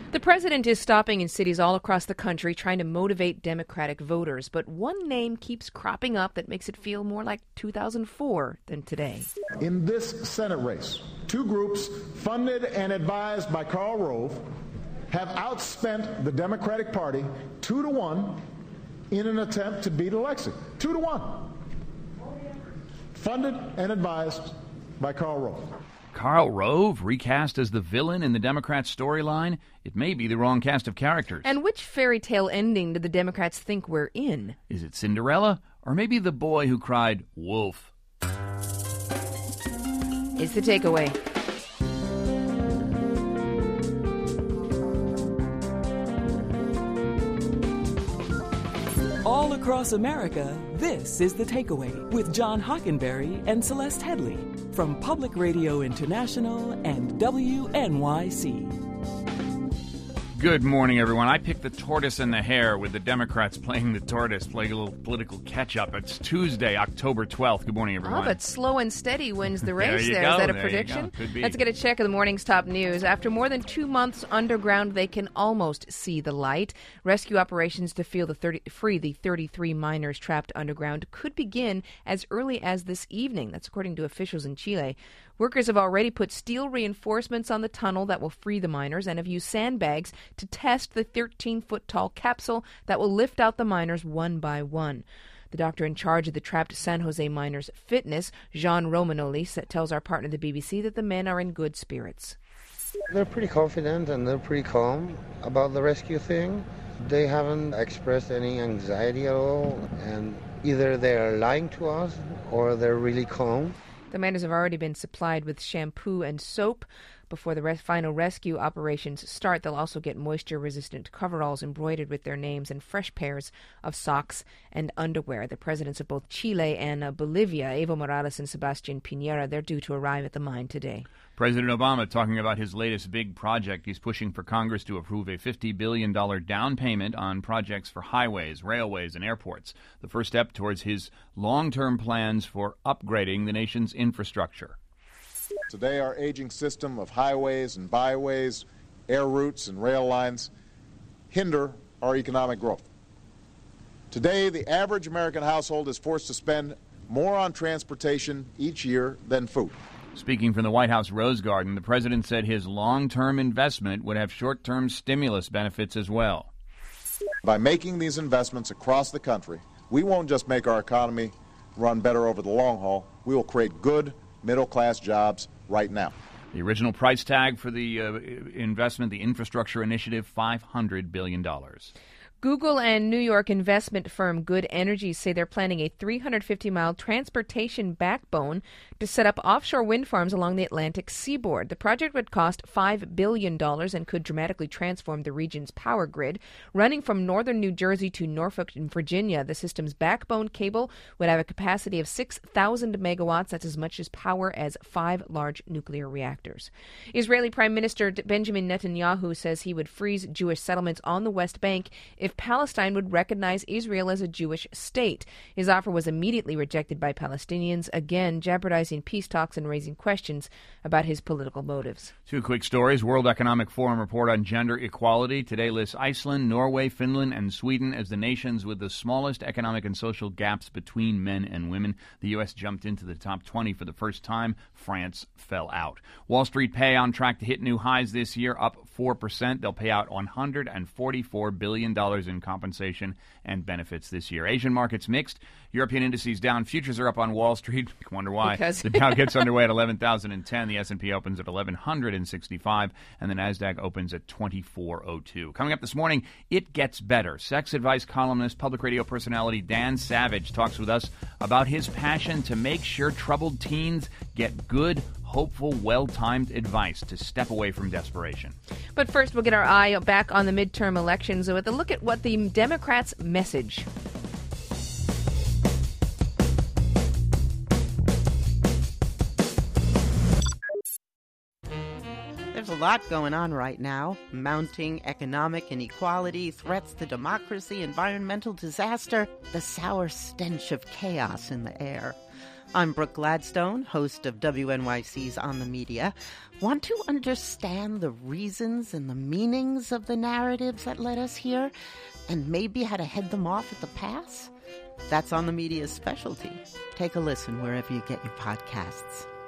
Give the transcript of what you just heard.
The president is stopping in cities all across the country trying to motivate Democratic voters, but one name keeps cropping up that makes it feel more like 2004 than today. In this Senate race, two groups funded and advised by Karl Rove have outspent the Democratic Party 2-1 in an attempt to beat Alexei. 2-1. Funded and advised by Karl Rove. Karl Rove, recast as the villain in the Democrats' storyline? It may be the wrong cast of characters. And which fairy tale ending do the Democrats think we're in? Is it Cinderella? Or maybe the boy who cried, wolf? It's the takeaway. All across America, this is The Takeaway with John Hockenberry and Celeste Headley from Public Radio International and WNYC. Good morning, everyone. I picked the tortoise and the hare with the Democrats playing the tortoise, playing a little political catch-up. It's Tuesday, October 12th. Good morning, everyone. Oh, but slow and steady wins the race There you there. go. Is that a There prediction? you go. Could be. Let's get a check of the morning's top news. After more than 2 months underground, they can almost see the light. Rescue operations to free the 33 miners trapped underground could begin as early as this evening. That's according to officials in Chile. Workers have already put steel reinforcements on the tunnel that will free the miners and have used sandbags to test the 13-foot-tall capsule that will lift out the miners one by one. The doctor in charge of the trapped San Jose miners' fitness, Jean Romanoli, tells our partner, the BBC, that the men are in good spirits. They're pretty confident and they're pretty calm about the rescue thing. They haven't expressed any anxiety at all, and either they're lying to us or they're really calm. The miners have already been supplied with shampoo and soap. Before the final rescue operations start, they'll also get moisture-resistant coveralls embroidered with their names and fresh pairs of socks and underwear. The presidents of both Chile and Bolivia, Evo Morales and Sebastián Piñera, they're due to arrive at the mine today. President Obama talking about his latest big project. He's pushing for Congress to approve a $50 billion down payment on projects for highways, railways, and airports. The first step towards his long-term plans for upgrading the nation's infrastructure. Today, our aging system of highways and byways, air routes and rail lines hinder our economic growth. Today, the average American household is forced to spend more on transportation each year than food. Speaking from the White House Rose Garden, the president said his long-term investment would have short-term stimulus benefits as well. By making these investments across the country, we won't just make our economy run better over the long haul, we will create good middle-class jobs right now. The original price tag for the investment, the infrastructure initiative, $500 billion. Google and New York investment firm Good Energy say they're planning a 350-mile transportation backbone to set up offshore wind farms along the Atlantic seaboard. The project would cost $5 billion and could dramatically transform the region's power grid. Running from northern New Jersey to Norfolk in Virginia, the system's backbone cable would have a capacity of 6,000 megawatts. That's as much as power as 5 large nuclear reactors. Israeli Prime Minister Benjamin Netanyahu says he would freeze Jewish settlements on the West Bank if Palestine would recognize Israel as a Jewish state. His offer was immediately rejected by Palestinians, again jeopardizing peace talks and raising questions about his political motives. Two quick stories. World Economic Forum report on gender equality today lists Iceland, Norway, Finland, and Sweden as the nations with the smallest economic and social gaps between men and women. The U.S. jumped into the top 20 for the first time. France fell out. Wall Street pay on track to hit new highs this year, up 4%. They'll pay out $144 billion in compensation and benefits this year. Asian markets mixed. European indices down. Futures are up on Wall Street. Wonder why. Because the Dow gets underway at 11,010. The S&P opens at 1,165. And the NASDAQ opens at 2,402. Coming up this morning, it gets better. Sex advice columnist, public radio personality Dan Savage talks with us about his passion to make sure troubled teens get good, hopeful, well-timed advice to step away from desperation. But first, we'll get our eye back on the midterm elections with a look at what the Democrats' message. There's a lot going on right now. Mounting economic inequality, threats to democracy, environmental disaster, the sour stench of chaos in the air. I'm Brooke Gladstone, host of WNYC's On the Media. Want to understand the reasons and the meanings of the narratives that led us here, and maybe how to head them off at the pass? That's On the Media's specialty. Take a listen wherever you get your podcasts.